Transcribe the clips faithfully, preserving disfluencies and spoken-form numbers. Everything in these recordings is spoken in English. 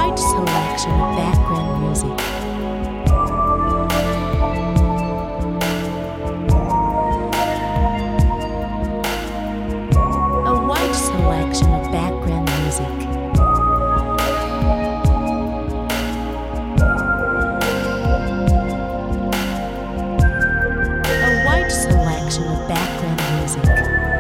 wide selection of background music. A wide selection of background music. A wide selection of background music.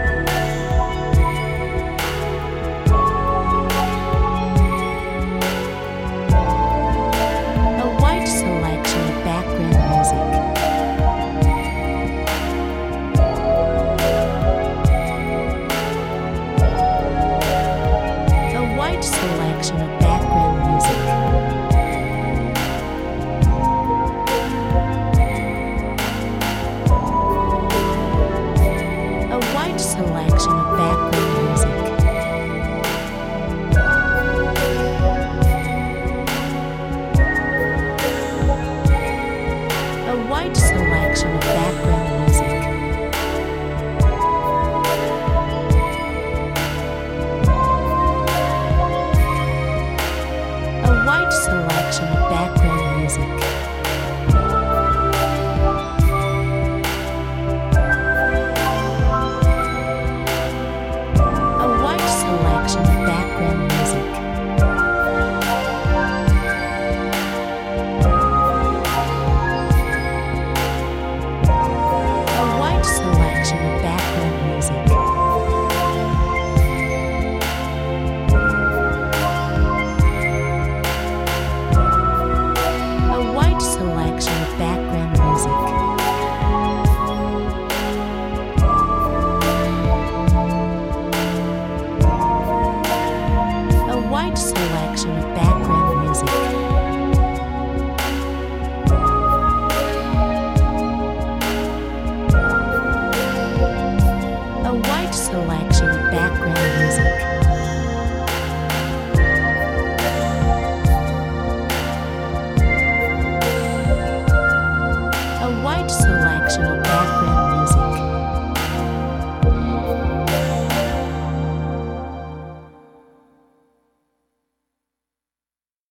Selection of background music. A wide selection of background music. A wide selection of background music. Wide selection of background music. A wide selection of background music. A wide selection of background music. Selection of background music. A wide selection